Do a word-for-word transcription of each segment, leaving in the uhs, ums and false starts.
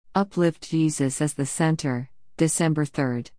Uplift Jesus as the center, December third.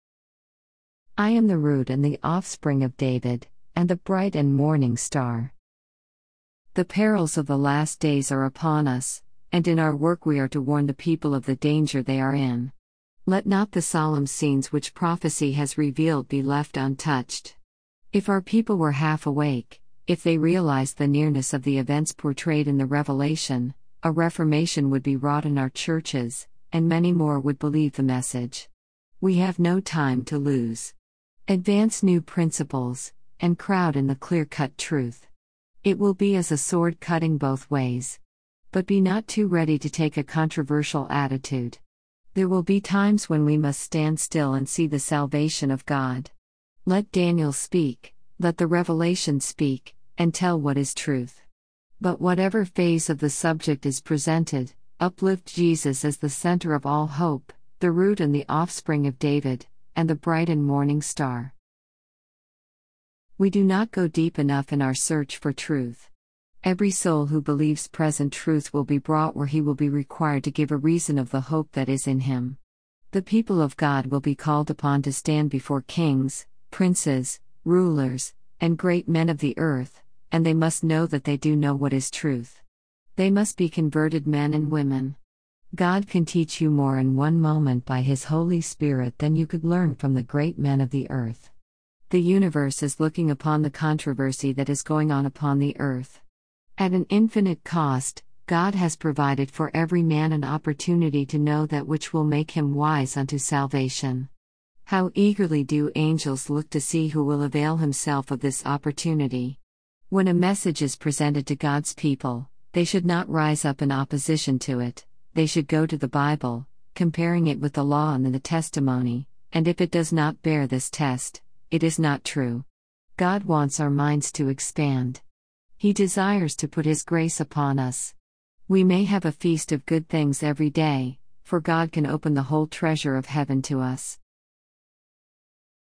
I am the root and the offspring of David, and the bright and morning star. The perils of the last days are upon us, and in our work we are to warn the people of the danger they are in. Let not the solemn scenes which prophecy has revealed be left untouched. If our people were half awake, if they realized the nearness of the events portrayed in the Revelation, a reformation would be wrought in our churches, and many more would believe the message. We have no time to lose. Advance new principles, and crowd in the clear-cut truth. It will be as a sword cutting both ways. But be not too ready to take a controversial attitude. There will be times when we must stand still and see the salvation of God. Let Daniel speak, let the Revelation speak, and tell what is truth. But whatever phase of the subject is presented, uplift Jesus as the center of all hope, the root and the offspring of David, and the bright and morning star. We do not go deep enough in our search for truth. Every soul who believes present truth will be brought where he will be required to give a reason of the hope that is in him. The people of God will be called upon to stand before kings, princes, rulers, and great men of the earth, and they must know that they do know what is truth. They must be converted men and women. God can teach you more in one moment by His Holy Spirit than you could learn from the great men of the earth. The universe is looking upon the controversy that is going on upon the earth. At an infinite cost, God has provided for every man an opportunity to know that which will make him wise unto salvation. How eagerly do angels look to see who will avail himself of this opportunity. When a message is presented to God's people, they should not rise up in opposition to it. They should go to the Bible, comparing it with the law and the testimony, and if it does not bear this test, it is not true. God wants our minds to expand. He desires to put His grace upon us. We may have a feast of good things every day, for God can open the whole treasure of heaven to us.